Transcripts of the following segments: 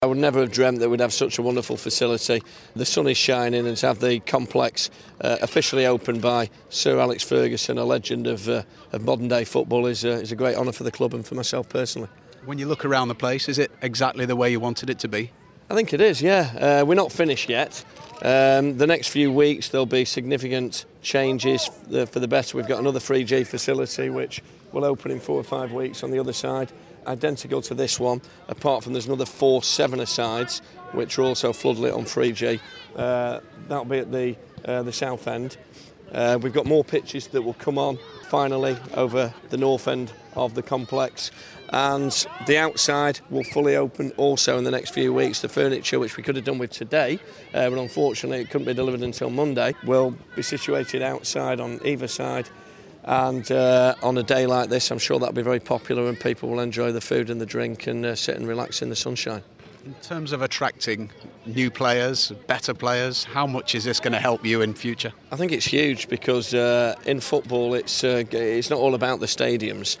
I would never have dreamt that we'd have such a wonderful facility. The sun is shining, and to have the complex officially opened by Sir Alex Ferguson, a legend of modern day football, is a great honour for the club and for myself personally. When you look around the place, is it exactly the way you wanted it to be? I think it is, yeah. We're not finished yet. The next few weeks there'll be significant changes for the better. We've got another 3G facility which will open in 4 or 5 weeks on the other side, identical to this one, apart from there's another 4 7-a-sides which are also floodlit on 3G. That'll be at the south end. We've got more pitches that will come on finally over the north end of the complex, and the outside will fully open also in the next few weeks. The furniture, which we could have done with today, but unfortunately it couldn't be delivered until Monday, will be situated outside on either side, and on a day like this I'm sure that'll be very popular and people will enjoy the food and the drink and sit and relax in the sunshine. In terms of attracting new players, better players, how much is this going to help you in future? I think it's huge because in football it's not all about the stadiums.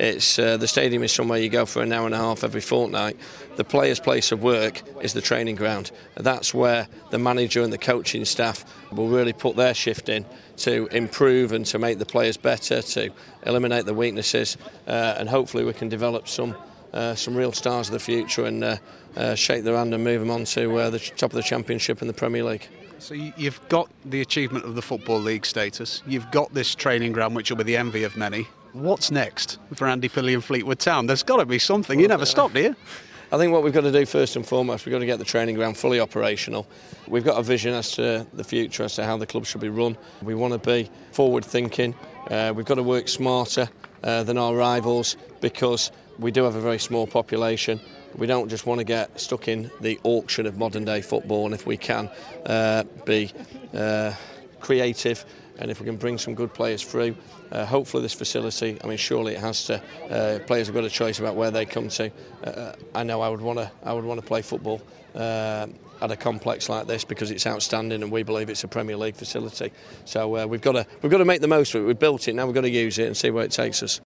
The stadium is somewhere you go for an hour and a half every fortnight. The players' place of work is the training ground. That's where the manager and the coaching staff will really put their shift in to improve and to make the players better, to eliminate the weaknesses, and hopefully we can develop some real stars of the future and shake their hand and move them on to the top of the Championship and the Premier League. So you've got the achievement of the Football League status, you've got this training ground which will be the envy of many. What's next for Andy Pilley and Fleetwood Town? There's got to be something. You never stop, do you? I think what we've got to do first and foremost, we've got to get the training ground fully operational. We've got a vision as to the future, as to how the club should be run. We want to be forward thinking. We've got to work smarter than our rivals because we do have a very small population. We don't just want to get stuck in the auction of modern day football, and if we can be creative and if we can bring some good players through, hopefully this facility, I mean surely it has to, players have got a choice about where they come to. I know I would want to play football at a complex like this because it's outstanding and we believe it's a Premier League facility. So we've got to make the most of it. We've built it, now we've got to use it and see where it takes us.